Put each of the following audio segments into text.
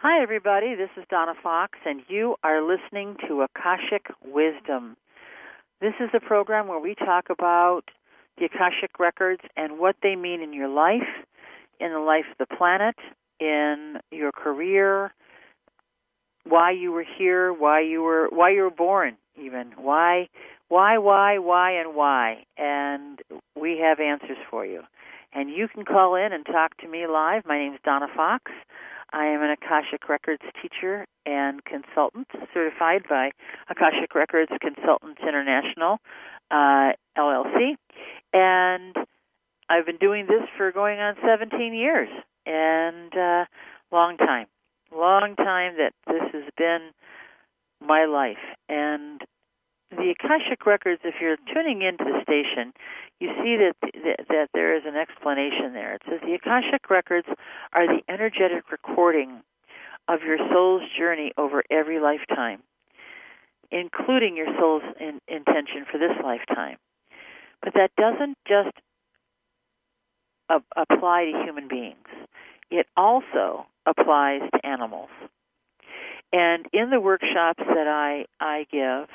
Hi, everybody. This is Donna Fox, and you are listening to Akashic Wisdom. This is a program where we talk about the Akashic Records and what they mean in your life, in the life of the planet, in your career, why you were here, why you were born, even why, and why. And we have answers for you. And you can call in and talk to me live. My name is Donna Fox. I am an Akashic Records teacher and consultant, certified by Akashic Records Consultants International, LLC. And I've been doing this for going on 17 years, and long time that this has been my life. And the Akashic Records, if you're tuning into the station, you see that there is an explanation there. It says the Akashic Records are the energetic recording of your soul's journey over every lifetime, including your soul's intention for this lifetime. But that doesn't just apply to human beings. It also applies to animals. And in the workshops that I give,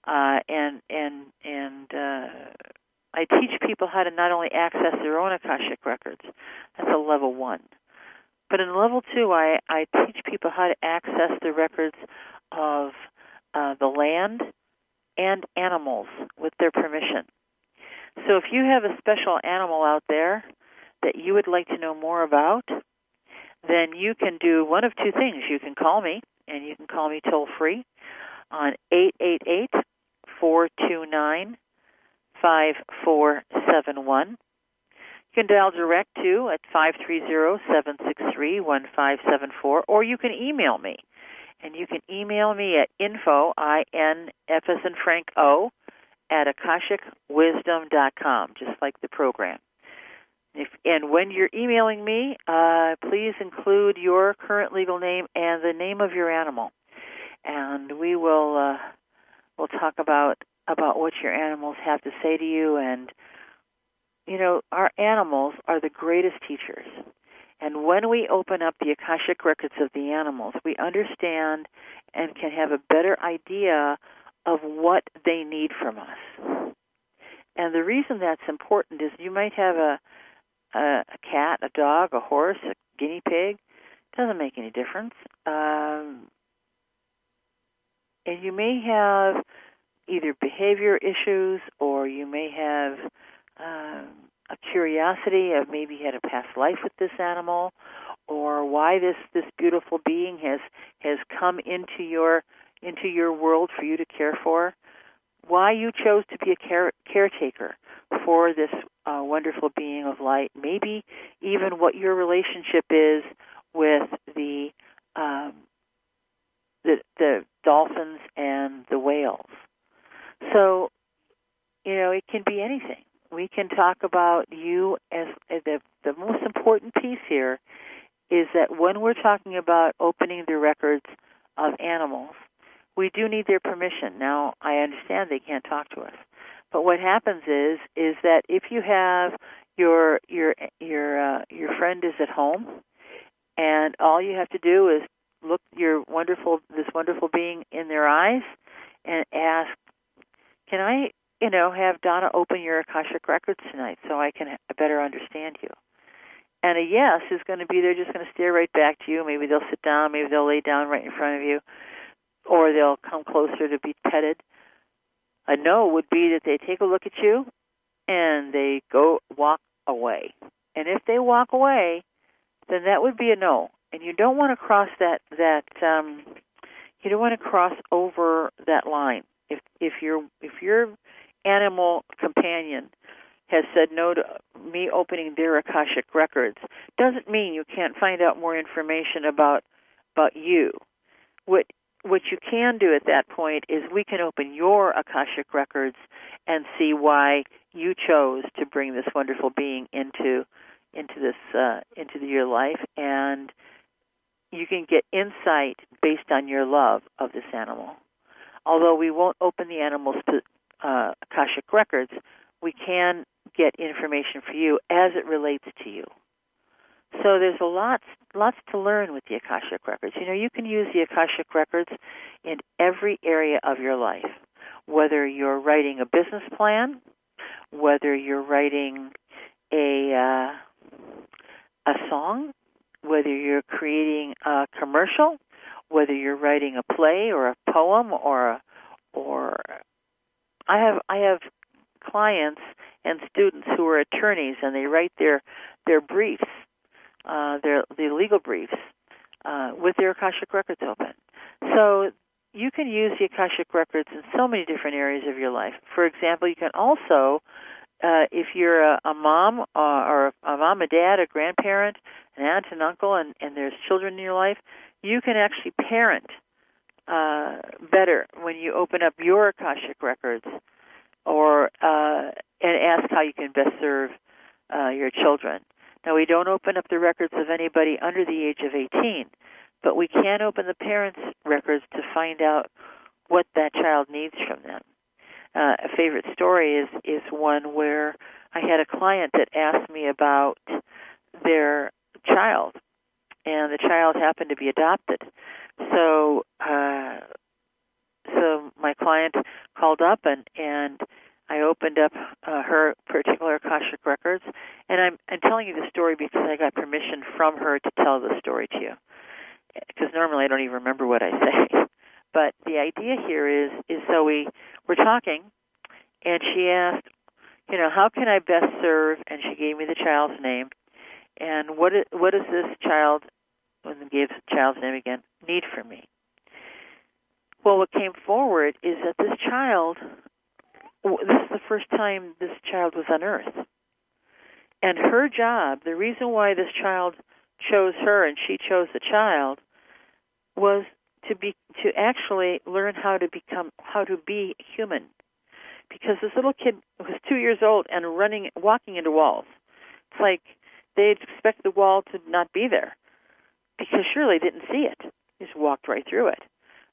I teach people how to not only access their own Akashic Records. That's a level 1. But in level 2, I teach people how to access the records of the land and animals with their permission. So if you have a special animal out there that you would like to know more about, then you can do one of two things. You can call me, and you can call me toll-free on 888-429-5471. You can dial direct to at 530-763-1574, or you can email me. And you can email me at info, I-N-F as in Frank O, at akashicwisdom.com, just like the program. And when you're emailing me, please include your current legal name and the name of your animal. And we will we'll talk about what your animals have to say to you. And, you know, our animals are the greatest teachers. And when we open up the Akashic Records of the animals, we understand and can have a better idea of what they need from us. And the reason that's important is you might have a cat, a dog, a horse, a guinea pig. It doesn't make any difference. And you may have either behavior issues, or you may have a curiosity of maybe you had a past life with this animal, or why this beautiful being has come into your world for you to care for, why you chose to be a caretaker for this wonderful being of light, maybe even what your relationship is with the dolphins and the whales. So, you know, it can be anything. We can talk about you as the most important piece here is that when we're talking about opening the records of animals, we do need their permission. Now, I understand they can't talk to us, but what happens is that if you have your friend is at home, and all you have to do is look this wonderful being in their eyes and ask, can I, have Donna open your Akashic Records tonight so I can better understand you? And a yes is going to be, they're just going to stare right back to you. Maybe they'll sit down, maybe they'll lay down right in front of you, or they'll come closer to be petted. A no would be that they take a look at you and they walk away. And if they walk away, then that would be a no. And you don't want to cross you don't want to cross over that line. If your animal companion has said no to me opening their Akashic Records, doesn't mean you can't find out more information about you. What you can do at that point is we can open your Akashic Records and see why you chose to bring this wonderful being into your life, and you can get insight based on your love of this animal. Although we won't open the animal's Akashic Records, we can get information for you as it relates to you. So there's lots to learn with the Akashic Records. You can use the Akashic Records in every area of your life, whether you're writing a business plan, whether you're writing a song, whether you're creating a commercial, whether you're writing a play or a poem or I have clients and students who are attorneys, and they write their briefs, their legal briefs, with their Akashic Records open. So you can use the Akashic Records in so many different areas of your life. For example, you can also, if you're a mom or a mom, a dad, a grandparent, an aunt, an uncle, and there's children in your life, you can actually parent better when you open up your Akashic Records, or and ask how you can best serve your children. Now, we don't open up the records of anybody under the age of 18, but we can open the parents' records to find out what that child needs from them. A favorite story is one where I had a client that asked me about their child, and the child happened to be adopted. So my client called up, and I opened up her particular Akashic Records, and I'm telling you the story because I got permission from her to tell the story to you, because normally I don't even remember what I say. But the idea here is so we're talking, and she asked, how can I best serve? And she gave me the child's name, and what does this child, when they gave the child's name again, need from me? Well, what came forward is that this child, this is the first time this child was on Earth. And her job, the reason why this child chose her and she chose the child, was to actually learn how to be human. Because this little kid was 2 years old and walking into walls. It's like they'd expect the wall to not be there, because surely they didn't see it. They just walked right through it.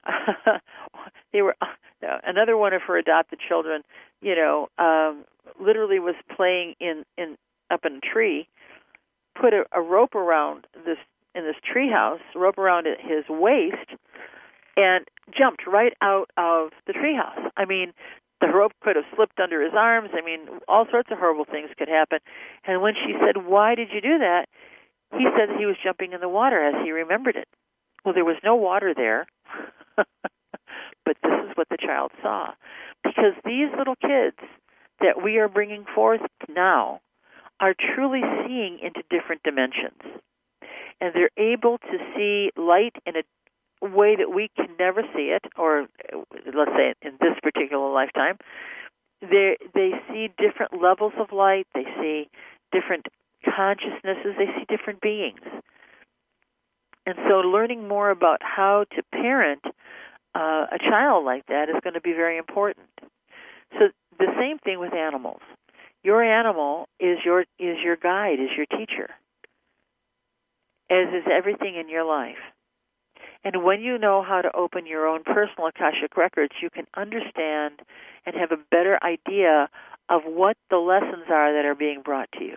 Another one of her adopted children, literally was playing up in a tree, put a rope around this treehouse, rope around his waist, and jumped right out of the treehouse. I mean, the rope could have slipped under his arms. I mean, all sorts of horrible things could happen. And when she said, "Why did you do that?" he said that he was jumping in the water as he remembered it. Well, there was no water there, but this is what the child saw. Because these little kids that we are bringing forth now are truly seeing into different dimensions. And they're able to see light in a way that we can never see it, or let's say in this particular lifetime. They see different levels of light. They see different consciousnesses. They see different beings. And so learning more about how to parent a child like that is going to be very important. So the same thing with animals. Your animal is your guide, is your teacher, as is everything in your life. And when you know how to open your own personal Akashic Records, you can understand and have a better idea of what the lessons are that are being brought to you.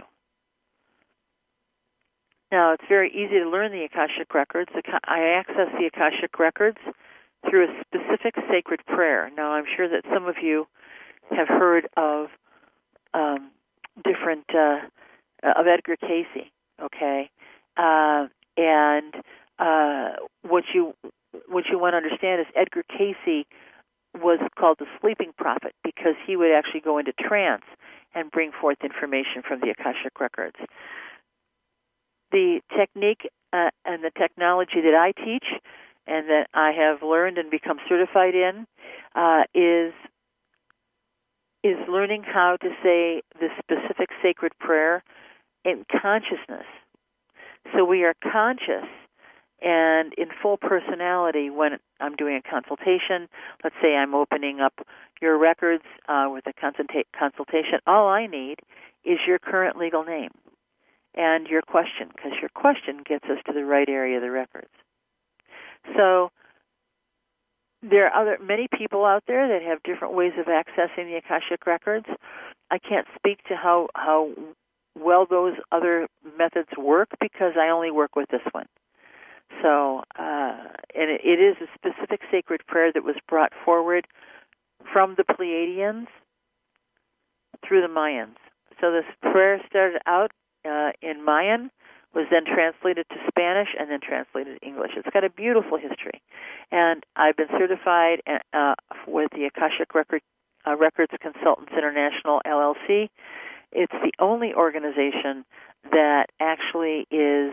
Now, it's very easy to learn the Akashic Records. I access the Akashic Records through a specific sacred prayer. Now, I'm sure that some of you have heard of different of Edgar Cayce, okay? And what you want to understand is Edgar Cayce was called the sleeping prophet because he would actually go into trance and bring forth information from the Akashic Records. The technique and the technology that I teach and that I have learned and become certified in is learning how to say the specific sacred prayer in consciousness. So we are conscious and in full personality when I'm doing a consultation. Let's say I'm opening up your records with a consultation. All I need is your current legal name and your question, because your question gets us to the right area of the records. So there are many people out there that have different ways of accessing the Akashic Records. I can't speak to how well those other methods work because I only work with this one. So, and it is a specific sacred prayer that was brought forward from the Pleiadians through the Mayans. So this prayer started out in Mayan, was then translated to Spanish, and then translated to English. It's got a beautiful history. And I've been certified with the Akashic Records Consultants International, LLC. It's the only organization that actually is,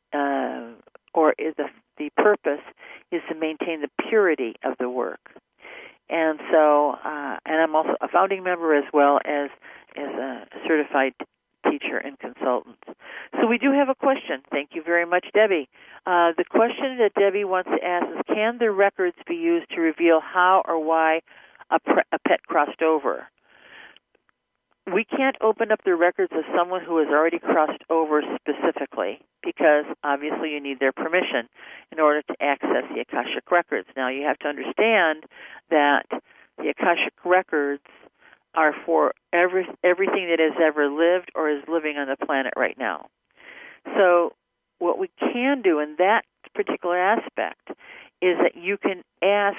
the purpose is to maintain the purity of the work. And so, and I'm also a founding member as well as a certified teacher and consultant. So we do have a question. Thank you very much, Debbie. The question that Debbie wants to ask is, can the records be used to reveal how or why a pet crossed over? We can't open up the records of someone who has already crossed over specifically because obviously you need their permission in order to access the Akashic Records. Now you have to understand that the Akashic Records are for everything that has ever lived or is living on the planet right now. So what we can do in that particular aspect is that you can ask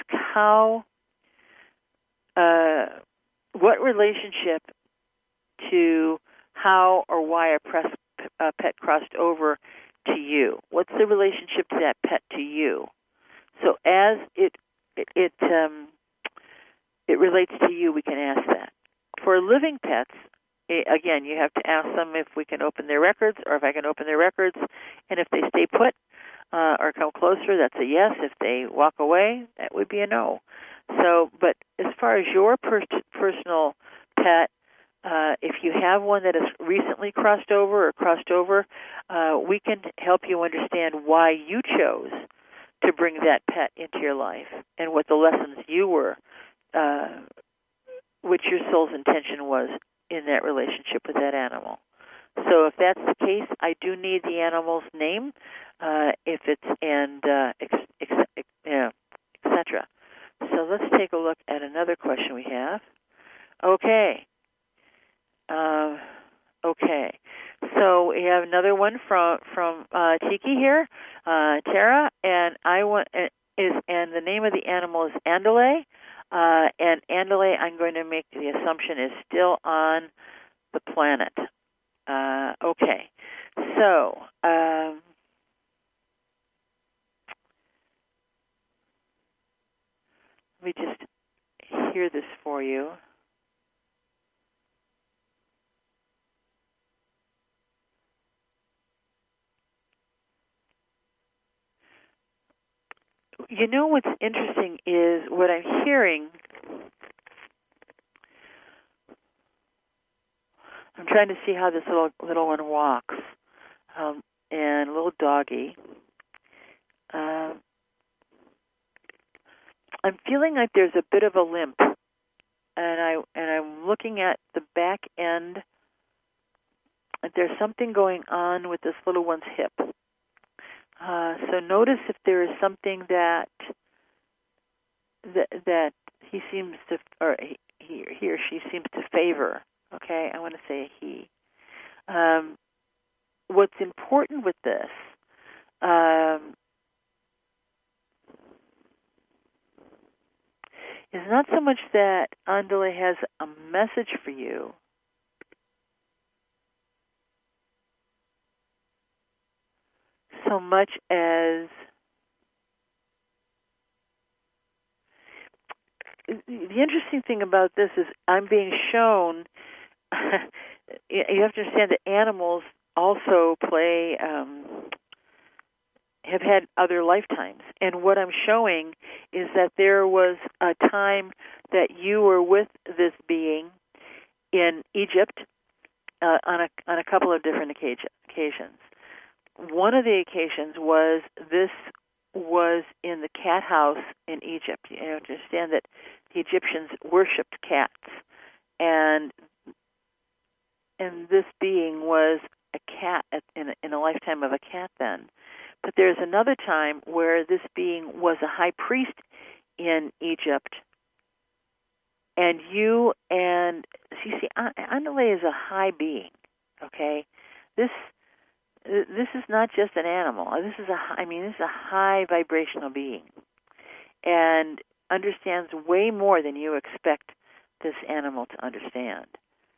what relationship to how or why a pet crossed over to you. What's the relationship to that pet to you? So as it relates to you, we can ask that. For living pets, again, you have to ask them if we can open their records or if I can open their records. And if they stay put or come closer, that's a yes. If they walk away, that would be a no. So, but as far as your personal pet, if you have one that has recently crossed over, we can help you understand why you chose to bring that pet into your life and what the lessons you were, what your soul's intention was in that relationship with that animal. So if that's the case, I do need the animal's name, if it's etc. So let's take a look at another question we have. Okay. Okay. So we have another one from Tiki here, Tara, and and the name of the animal is Andale. And Andale, I'm going to make the assumption, is still on the planet. Okay. So, let me just hear this for you. You know what's interesting is what I'm hearing. I'm trying to see how this little one walks, and a little doggy. I'm feeling like there's a bit of a limp, and I'm looking at the back end. There's something going on with this little one's hip. So notice if there is something that he seems to, or he or she seems to favor. Okay, I want to say he. What's important with this is not so much that Andale has a message for you, so much as the interesting thing about this is I'm being shown. You have to understand that animals also have had other lifetimes, and what I'm showing is that there was a time that you were with this being in Egypt on a couple of different occasions. One of the occasions was this was in the cat house in Egypt. You understand that the Egyptians worshipped cats, and this being was a cat in a lifetime of a cat then. But there's another time where this being was a high priest in Egypt, and Andale is a high being, okay? this is not just an animal. This is a high vibrational being, and understands way more than you expect this animal to understand.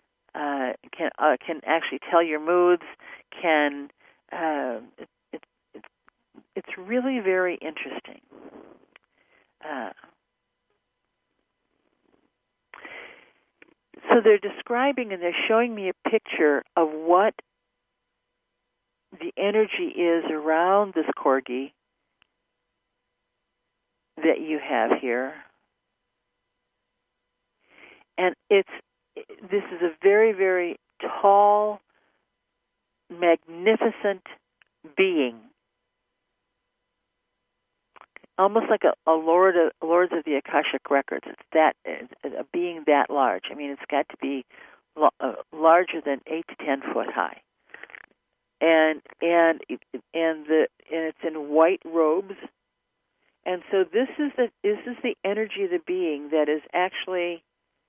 Can actually tell your moods. It's really very interesting. So they're describing and they're showing me a picture of what the energy is around this corgi that you have here. And this is a very, very tall, magnificent being. Almost like a Lords of the Akashic Records. It's a being that large. I mean, it's got to be larger than 8 to 10 foot high, and it's in white robes, and so this is the energy of the being that is actually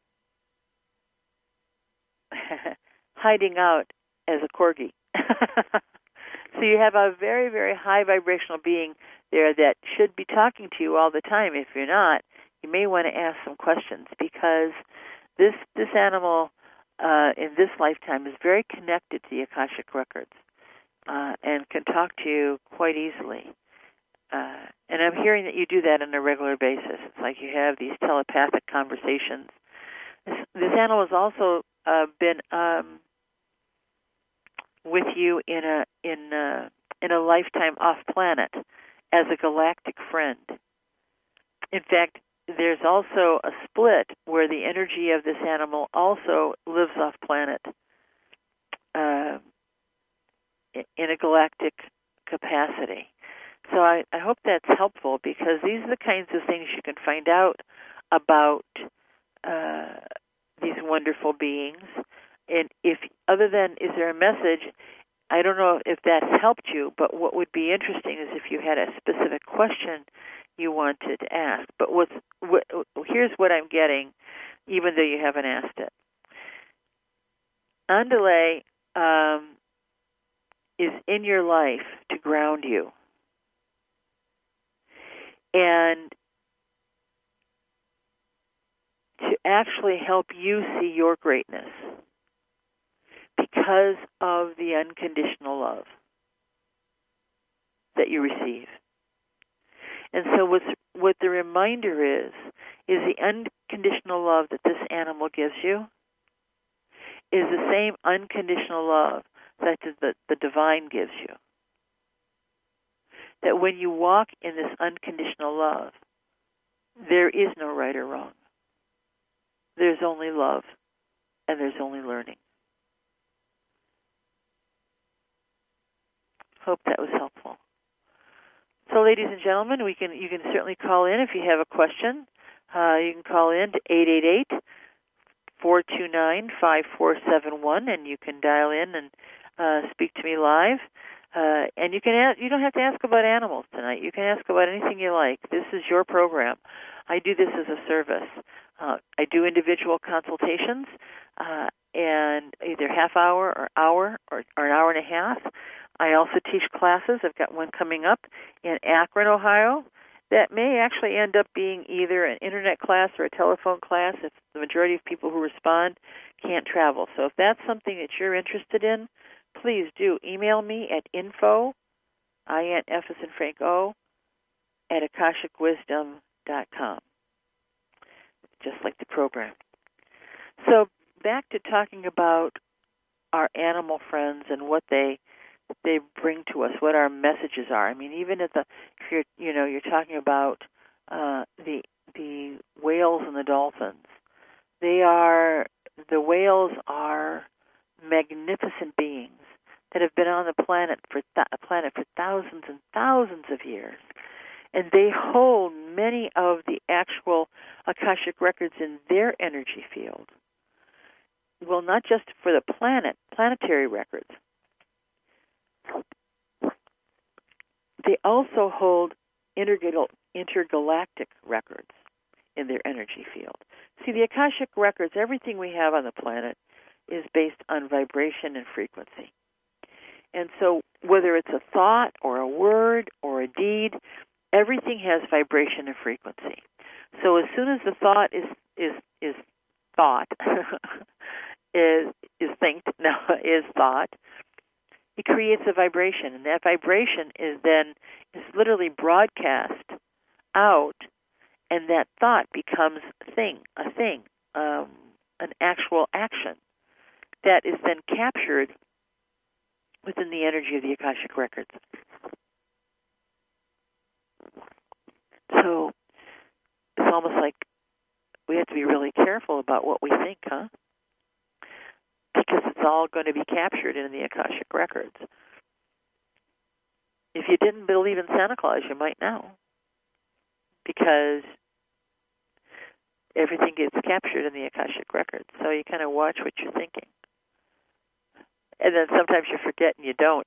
hiding out as a corgi. So you have a very, very high vibrational being there that should be talking to you all the time. If you're not, you may want to ask some questions, because this animal in this lifetime is very connected to the Akashic Records and can talk to you quite easily. And I'm hearing that you do that on a regular basis. It's like you have these telepathic conversations. This animal has also been with you in a lifetime off planet as a galactic friend. In fact, there's also a split where the energy of this animal also lives off planet in a galactic capacity. So I hope that's helpful, because these are the kinds of things you can find out about these wonderful beings. And if, other than, is there a message, I don't know if that's helped you, but what would be interesting is if you had a specific question you wanted to ask. But here's what I'm getting, even though you haven't asked it. Andale is in your life to ground you and to actually help you see your greatness, because of the unconditional love that you receive. And so what the reminder is the unconditional love that this animal gives you is the same unconditional love that the divine gives you. That when you walk in this unconditional love, there is no right or wrong. There's only love, and there's only learning. Hope that was helpful. So, ladies and gentlemen, you can certainly call in if you have a question. You can call in to 888-429-5471, and you can dial in and speak to me live. And you don't have to ask about animals tonight. You can ask about anything you like. This is your program. I do this as a service. I do individual consultations, and either half hour or hour or an hour and a half. I also teach classes. I've got one coming up in Akron, Ohio, that may actually end up being either an internet class or a telephone class if the majority of people who respond can't travel. So if that's something that you're interested in, please do email me at info, INF as in Frank O, at akashicwisdom.com, just like the program. So back to talking about our animal friends and what they bring to us, what our messages are. I mean, even if you're talking about the whales and the dolphins. The whales are magnificent beings that have been on the planet for thousands and thousands of years, and they hold many of the actual Akashic records in their energy field. Well, not just for the planetary records. They also hold intergalactic records in their energy field. See, the Akashic records, everything we have on the planet, is based on vibration and frequency. And so whether it's a thought or a word or a deed, everything has vibration and frequency. So as soon as the thought is thought, is thought, it creates a vibration, and that vibration is literally broadcast out, and that thought becomes a thing, an actual action that is then captured within the energy of the Akashic Records. So it's almost like we have to be really careful about what we think, huh? Because it's all going to be captured in the Akashic Records. If you didn't believe in Santa Claus, you might now, because everything gets captured in the Akashic Records. So you kind of watch what you're thinking. And then sometimes you forget and you don't.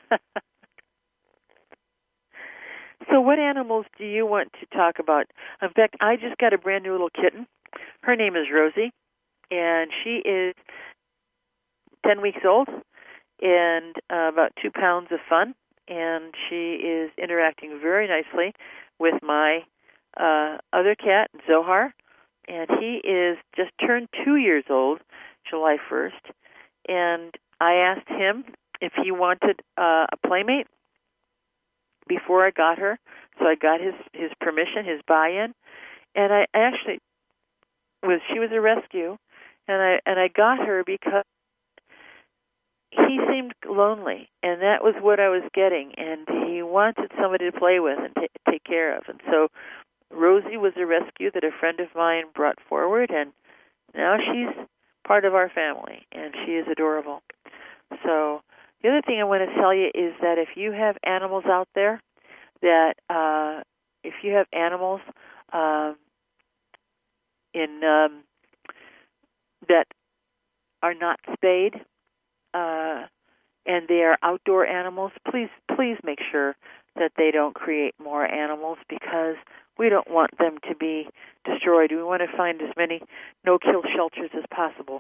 So what animals do you want to talk about? In fact, I just got a brand new little kitten. Her name is Rosie, and she is 10 weeks old and about 2 pounds of fun, and she is interacting very nicely with my other cat, Zohar, and he is just turned 2 years old, July 1st, and I asked him if he wanted a playmate before I got her, so I got his permission, his buy-in, and I actually she was a rescue, and I got her because he seemed lonely, and that was what I was getting, and he wanted somebody to play with and take care of, and so Rosie was a rescue that a friend of mine brought forward, and now she's part of our family, and she is adorable. So the other thing I want to tell you is that if you have animals out there, that if you have animals that are not spayed and they are outdoor animals, please make sure that they don't create more animals, because we don't want them to be destroyed. We want to find as many no-kill shelters as possible.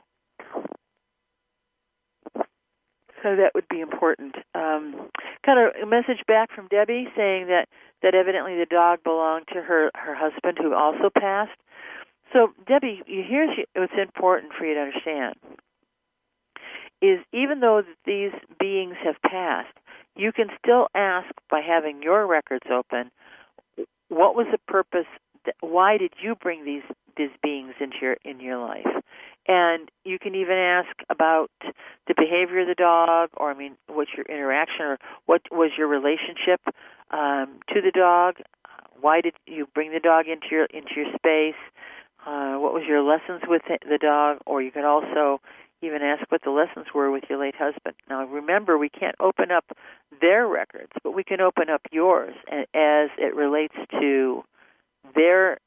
So that would be important. Got a message back from Debbie saying that evidently the dog belonged to her husband, who also passed. So, Debbie, here's what's important for you to understand, is even though these beings have passed, you can still ask, by having your records open, what was the purpose, why did you bring these beings in your life? And you can even ask about the behavior of the dog, or what's your interaction, or what was your relationship to the dog? Why did you bring the dog into your space? What was your lessons with the dog? Or you can also even ask what the lessons were with your late husband. Now, remember, we can't open up their records, but we can open up yours as it relates to their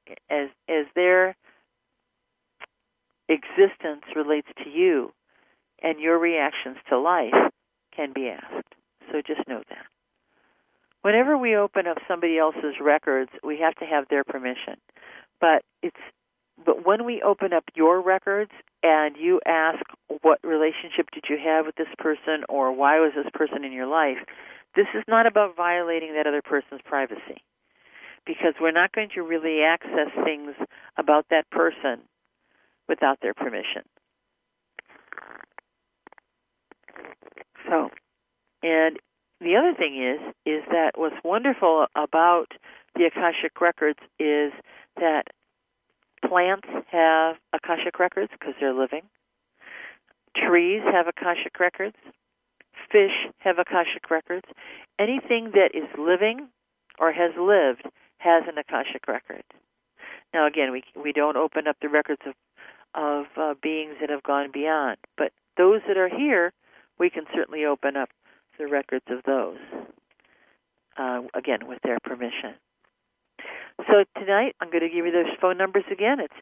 existence relates to you, and your reactions to life can be asked. So just know that. Whenever we open up somebody else's records, we have to have their permission. But when we open up your records and you ask, what relationship did you have with this person, or why was this person in your life, this is not about violating that other person's privacy, because we're not going to really access things about that person without their permission. So, and the other thing is that what's wonderful about the Akashic Records is that plants have Akashic Records because they're living. Trees have Akashic Records. Fish have Akashic Records. Anything that is living or has lived has an Akashic Record. Now, again, we don't open up the records of beings that have gone beyond, but those that are here, we can certainly open up the records of those, again, with their permission. So tonight, I'm going to give you those phone numbers again. It's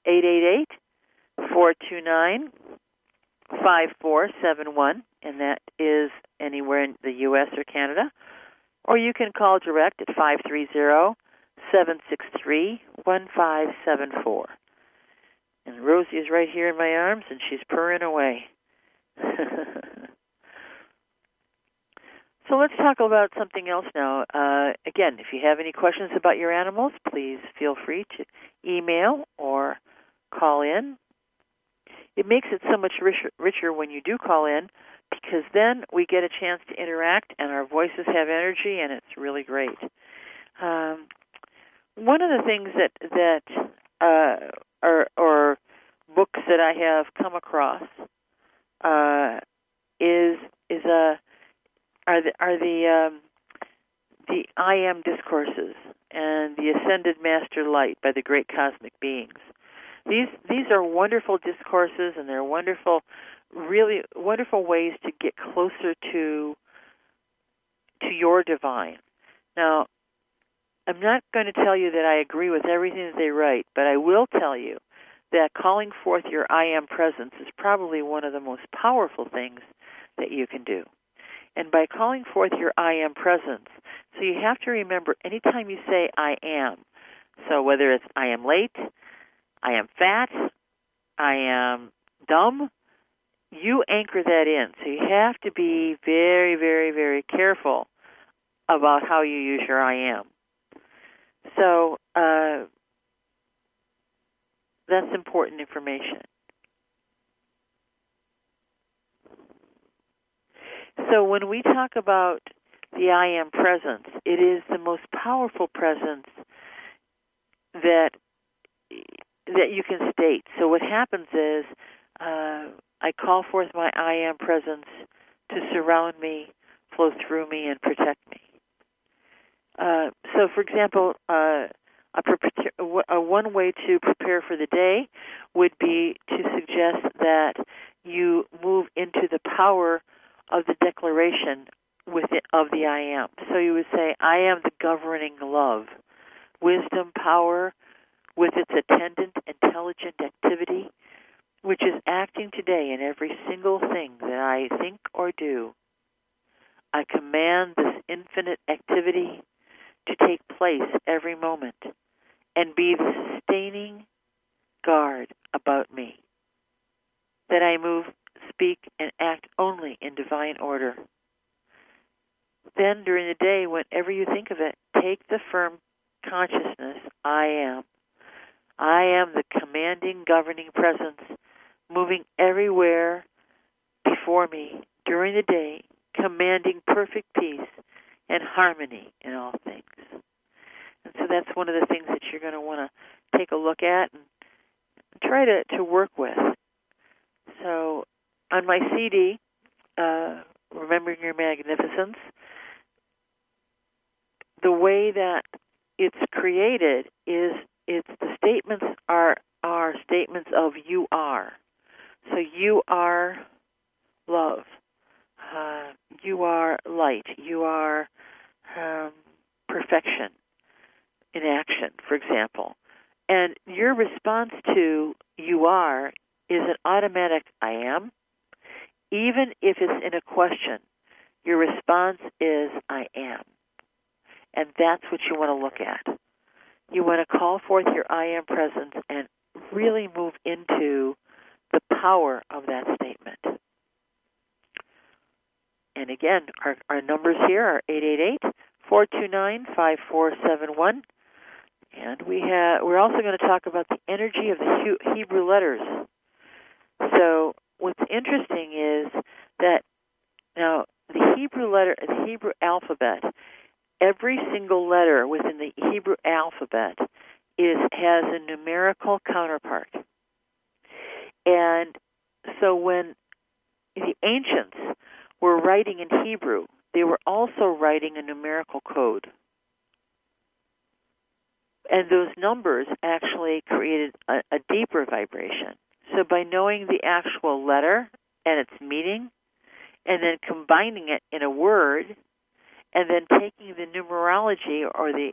888-429-5471, and that is anywhere in the U.S. or Canada. Or you can call direct at 530-763-1574. And Rosie is right here in my arms, and she's purring away. So let's talk about something else now. Again, if you have any questions about your animals, please feel free to email or call in. It makes it so much richer when you do call in, because then we get a chance to interact and our voices have energy, and it's really great. One of the things that are books that I have come across are the I Am discourses and the Ascended Master Light by the Great Cosmic Beings. These are wonderful discourses, and they're wonderful, really wonderful ways to get closer to your divine. Now, I'm not going to tell you that I agree with everything that they write, but I will tell you that calling forth your I Am presence is probably one of the most powerful things that you can do. And by calling forth your I Am presence, so you have to remember anytime you say I am, so whether it's I am late, I am fat, I am dumb, you anchor that in. So you have to be very, very, very careful about how you use your I am. So that's important information. So when we talk about the I Am presence, it is the most powerful presence that you can state. So what happens is I call forth my I Am presence to surround me, flow through me, and protect me. So, for example, one way to prepare for the day would be to suggest that you move into the power of the declaration of the I Am. So you would say, I am the governing love, wisdom, power, with its attendant intelligent activity, which is acting today in every single thing that I think or do. I command this infinite activity to take place every moment and be the sustaining guard about me, that I move, speak, and act only in divine order. Then, during the day, whenever you think of it, take the firm consciousness, I am. I am the commanding, governing presence, moving everywhere before me during the day, commanding perfect peace and harmony in all things. And so that's one of the things that you're going to want to take a look at and try to work with. So on my CD, Remembering Your Magnificence, the way that it's created is the statements are statements of you are. So you are love. You are light. You are perfection in action, for example. And your response to you are is an automatic I am. Even if it's in a question, your response is I am. And that's what you want to look at. You want to call forth your I am presence and really move into the power of that statement. And again, our numbers here are 888-429-5471. And we're also going to talk about the energy of the Hebrew letters. So what's interesting is that now the Hebrew alphabet, every single letter within the Hebrew alphabet has a numerical counterpart. And so when the ancients were writing in Hebrew, they were also writing a numerical code. And those numbers actually created a deeper vibration. So by knowing the actual letter and its meaning, and then combining it in a word, and then taking the numerology or the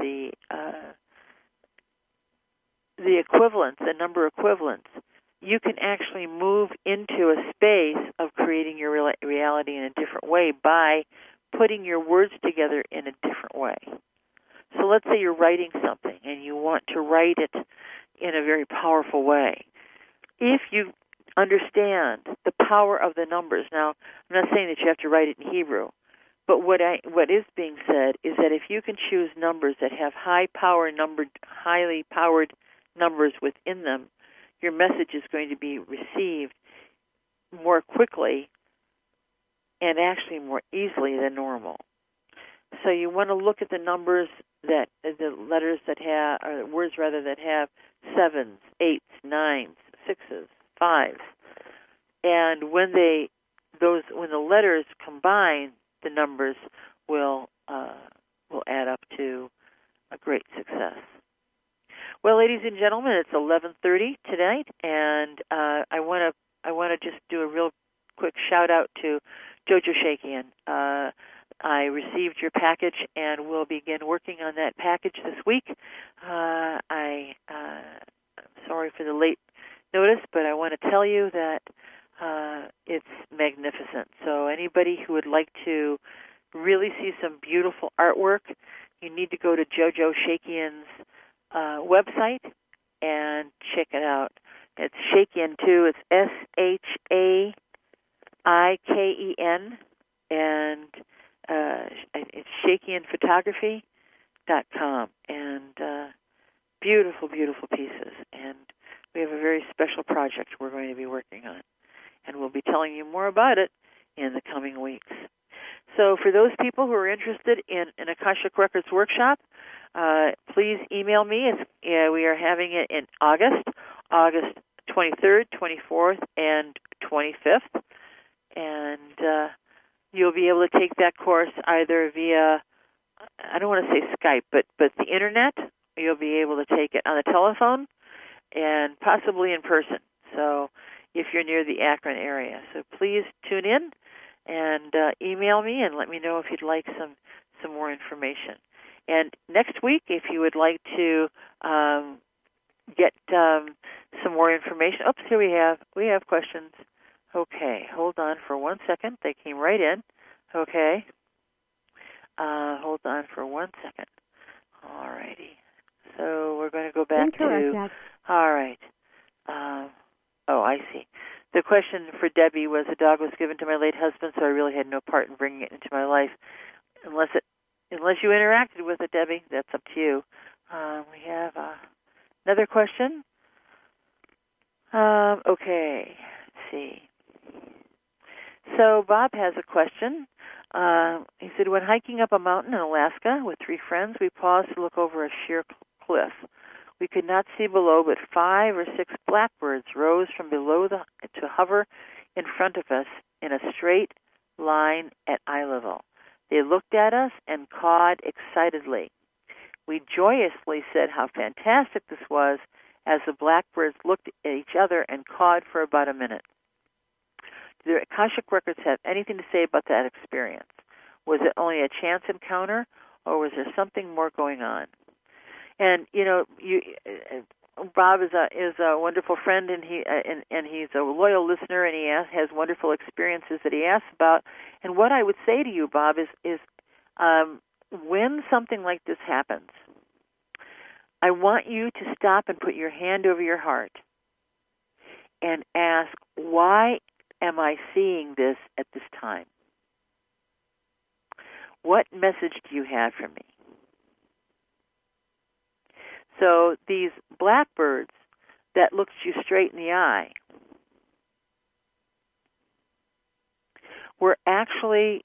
equivalents, the number equivalents, you can actually move into a space of creating your reality in a different way by putting your words together in a different way. So let's say you're writing something and you want to write it in a very powerful way. If you understand the power of the numbers, now I'm not saying that you have to write it in Hebrew, But what is being said is that if you can choose numbers that have highly powered numbers within them, your message is going to be received more quickly and actually more easily than normal. So you want to look at the numbers the letters that have, or words rather, that have 7s, 8s, 9s, 6s, 5s, and when the letters combine, the numbers will add up to a great success. Well, ladies and gentlemen, it's 11:30 tonight, and I want to just do a real quick shout out to Jojo Shakian. I received your package and will begin working on that package this week. I'm sorry for the late notice, but I want to tell you that it's magnificent. So anybody who would like to really see some beautiful artwork, you need to go to Jojo Shakian's website and check it out. It's Shakian too. It's SHAIKEN, and it's ShakianPhotography.com, and beautiful, beautiful pieces. And we have a very special project we're going to be working on, and we'll be telling you more about it in the coming weeks. So for those people who are interested in an Akashic Records workshop, please email me. We are having it in August 23rd, 24th, and 25th. And you'll be able to take that course either via, I don't want to say Skype, but the Internet. You'll be able to take it on the telephone and possibly in person. So if you're near the Akron area. So please tune in and email me and let me know if you'd like some more information. And next week, if you would like to get some more information. Oops, here we have questions. Okay, hold on for 1 second. They came right in. Okay. Hold on for 1 second. All righty. So we're going to go back to... All right. I see. The question for Debbie was, a dog was given to my late husband, so I really had no part in bringing it into my life. Unless you interacted with it, Debbie, that's up to you. We have another question. Okay, let's see. So Bob has a question. He said, when hiking up a mountain in Alaska with 3 friends, we paused to look over a sheer cliff. We could not see below, but 5 or 6 blackbirds rose from below to hover in front of us in a straight line at eye level. They looked at us and cawed excitedly. We joyously said how fantastic this was as the blackbirds looked at each other and cawed for about a minute. Do the Akashic Records have anything to say about that experience? Was it only a chance encounter, or was there something more going on? And Bob is a wonderful friend, and he's a loyal listener, and he has wonderful experiences that he asks about. And what I would say to you, Bob, is when something like this happens, I want you to stop and put your hand over your heart and ask, why am I seeing this at this time? What message do you have for me? So these blackbirds that looked you straight in the eye were actually,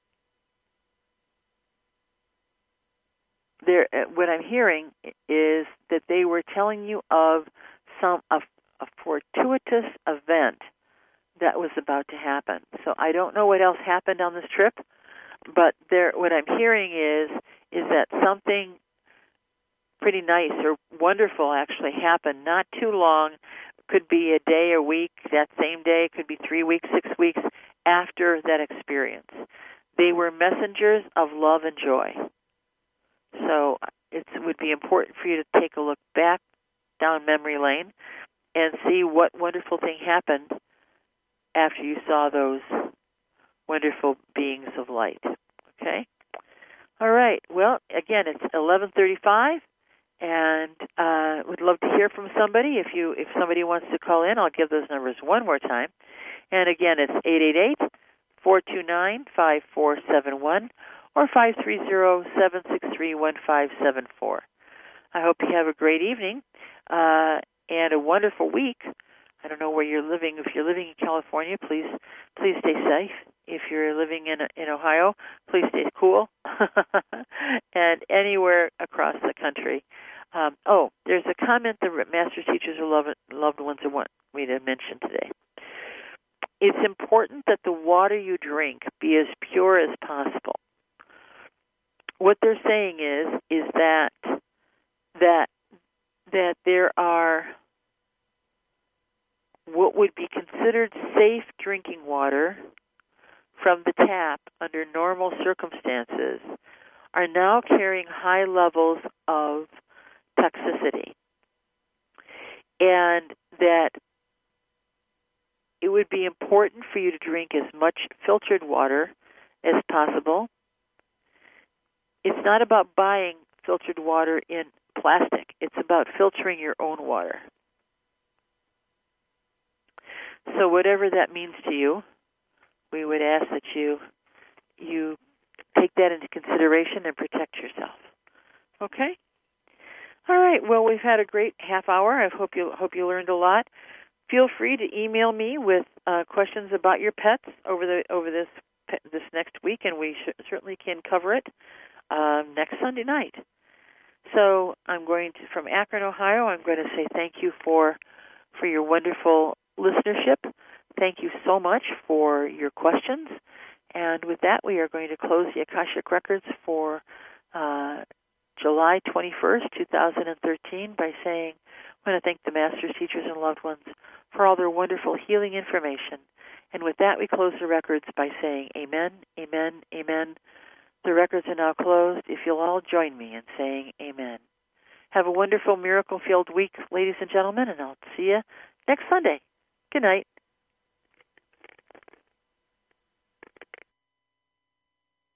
what I'm hearing is that they were telling you of a fortuitous event that was about to happen. So I don't know what else happened on this trip, but what I'm hearing is that something pretty nice or wonderful actually happened not too long, could be a day, a week, that same day, could be 3 weeks, 6 weeks after that experience. They were messengers of love and joy. So it would be important for you to take a look back down memory lane and see what wonderful thing happened after you saw those wonderful beings of light. Okay? All right. Well, again, it's 11:35. And would love to hear from somebody. If somebody wants to call in, I'll give those numbers one more time. And again, it's 888-429-5471, or 530-763-1574. I hope you have a great evening and a wonderful week. I don't know where you're living. If you're living in California, please stay safe. If you're living in Ohio, please stay cool. And anywhere across the country. There's a comment the master teachers or loved ones want me to mention today. It's important that the water you drink be as pure as possible. What they're saying is that there are what would be considered safe drinking water from the tap under normal circumstances are now carrying high levels of toxicity, and that it would be important for you to drink as much filtered water as possible. It's not about buying filtered water in plastic. It's about filtering your own water. So whatever that means to you, we would ask that you take that into consideration and protect yourself. Okay? All right. Well, we've had a great half hour. I hope you learned a lot. Feel free to email me with questions about your pets over this next week, and we certainly can cover it next Sunday night. So from Akron, Ohio, I'm going to say thank you for your wonderful listenership. Thank you so much for your questions. And with that, we are going to close the Akashic Records for July 21st, 2013 by saying, I want to thank the masters, teachers, and loved ones for all their wonderful healing information. And with that, we close the records by saying amen, amen, amen. The records are now closed. If you'll all join me in saying amen. Have a wonderful miracle-filled week, ladies and gentlemen, and I'll see you next Sunday. Good night.